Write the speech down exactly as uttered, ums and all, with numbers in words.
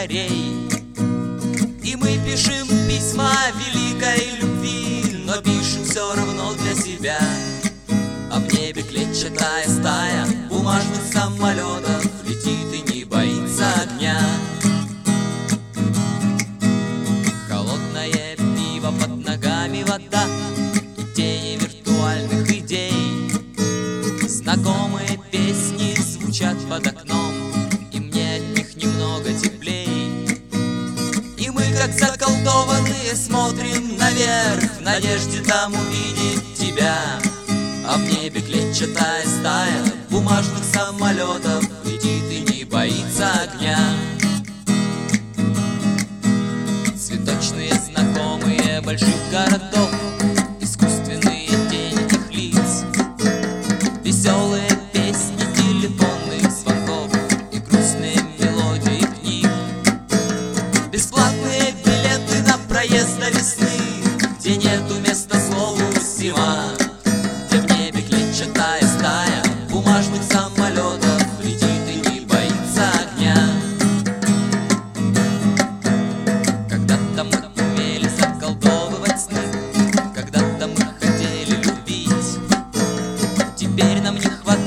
скорей. И мы пишем письма великой любви, но пишем все равно для себя. А в небе клетчатая стая бумажных самолетов летит и не боится огня. Холодное пиво, под ногами вода и тени виртуальных идей. Знакомые песни звучат под окном, и мне от них немного теплей. И мы, как заколдованные, смотрим наверх в надежде там увидеть тебя. А в небе клетчатая стая бумажных самолетов летит и не боится огня. Цветочные знакомые больших городов, искусственные тени их лиц, веселые песни телефонных звонков и грустные мелодии книг. Бесплатные билеты на проезд до весны, где нету места слову зима. Где в небе клетчатая стая бумажных самолетов летит и не боится огня. Когда-то мы умели заколдовывать сны, когда-то мы хотели любить. Теперь нам не хватает